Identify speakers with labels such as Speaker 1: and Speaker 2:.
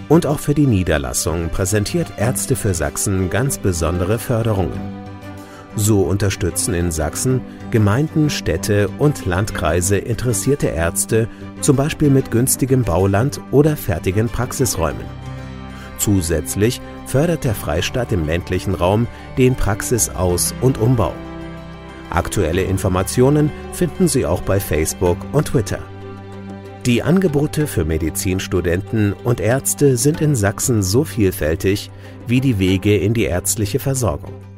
Speaker 1: Und auch für die Niederlassung präsentiert Ärzte für Sachsen ganz besondere Förderungen. So unterstützen in Sachsen Gemeinden, Städte und Landkreise interessierte Ärzte, zum Beispiel mit günstigem Bauland oder fertigen Praxisräumen. Zusätzlich fördert der Freistaat im ländlichen Raum den Praxisaus- und Umbau. Aktuelle Informationen finden Sie auch bei Facebook und Twitter. Die Angebote für Medizinstudenten und Ärzte sind in Sachsen so vielfältig wie die Wege in die ärztliche Versorgung.